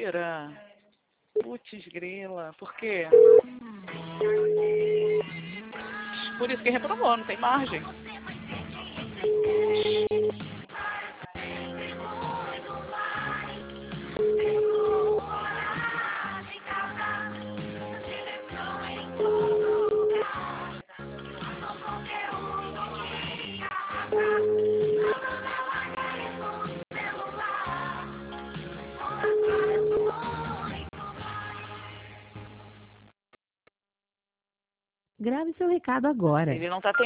Mentira. Putz, grila. Por quê? Por isso que reprovou, não tem margem. Grave seu recado agora. Ele não tá